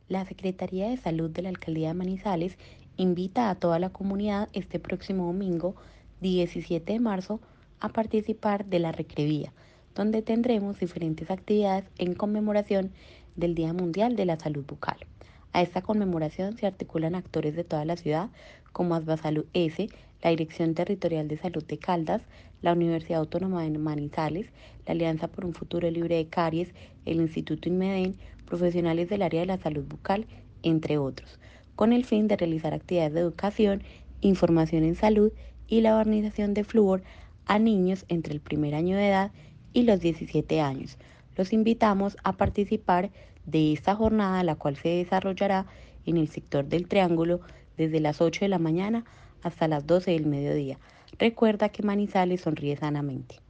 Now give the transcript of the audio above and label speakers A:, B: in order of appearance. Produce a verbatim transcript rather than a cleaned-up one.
A: La Secretaría de Salud de la Alcaldía de Manizales invita a toda la comunidad este próximo domingo, diecisiete de marzo, a participar de la Recrevía, donde tendremos diferentes actividades en conmemoración del Día Mundial de la Salud Bucal. A esta conmemoración se articulan actores de toda la ciudad, como Asbasalud S, la Dirección Territorial de Salud de Caldas, la Universidad Autónoma de Manizales, la Alianza por un Futuro Libre de Caries, el Instituto Inmeden, profesionales del área de la salud bucal, entre otros, con el fin de realizar actividades de educación, información en salud y la barnización de flúor a niños entre el primer año de edad y los diecisiete años. Los invitamos a participar de esta jornada, la cual se desarrollará en el sector del Triángulo desde las ocho de la mañana hasta las doce del mediodía. Recuerda que Manizales sonríe sanamente.